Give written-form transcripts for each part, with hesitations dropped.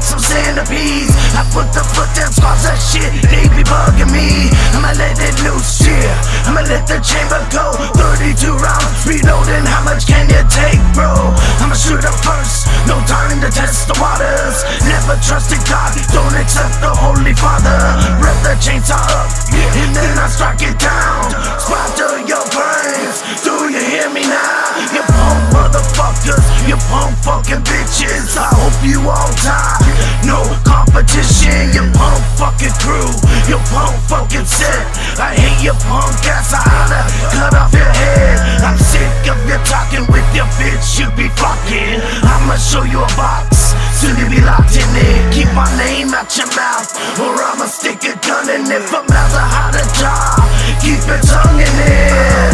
like some centipedes. I put the foot down, squash that shit, they be bugging me. I'ma let it loose, yeah, I'ma let the chamber go. 32 rounds, reloading, how much can you take, bro? I'ma shoot up first, no time to test the waters. Never trusted God, don't accept the Holy Father. Rip the chainsaw up, and then I strike it down. Splatter your brains, do you hear me now? You punk motherfuckers, you punk fucking bitches. I hope you all die, no competition. You punk fucking crew, you punk fucking set. I hate your punk ass, I oughta cut off your head. I'm sick of you talking with your bitch, you be fucking. I'ma show you a box, soon you be locked in it. Keep my name out your mouth, or I'ma stick a gun in it. From mouth to how to jaw, keep your tongue in it.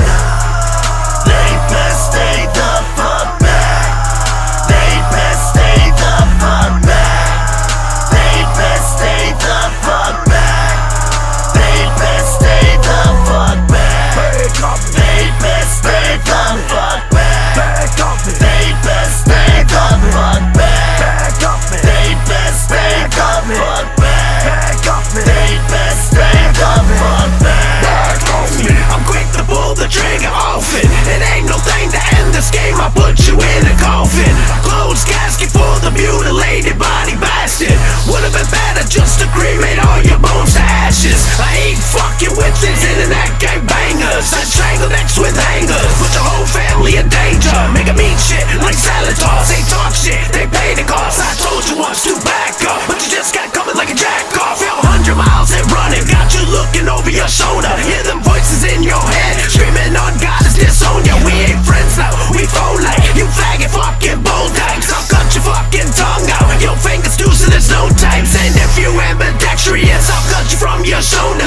They best stay the fuck back. They best stay the fuck back. They best stay the fuck back. They best stay the fuck back. Back off me. They best stay the fuck back. Back off me. They best stay the fuck back. Back off me. They best stay the fuck back. Back off me. They best stay the fuck back. Back off me. I'm quick to pull the trigger often. It ain't no thing to end this game, I'll put you in a coffin. Closed casket for the mutilated body bastard. Would've been better just to cremate all your bones to ashes. I ain't fucking with these internet gangbangers. I strangle necks with hangers, put your whole family in danger. Make a mean shit like salad toss. They talk shit, they pay the cost. I told you once to back up, but you just got coming like a jack off. You're 100 miles and running, got you looking over your shoulder. Hear them voices in your head, screaming on God is disown ya. We ain't friends now, we phone like you faggot fucking bulldogs. I'll cut your fucking tongue out, your fingers too so there's no time. And if you ambidextrous, I'll cut you from your shoulder.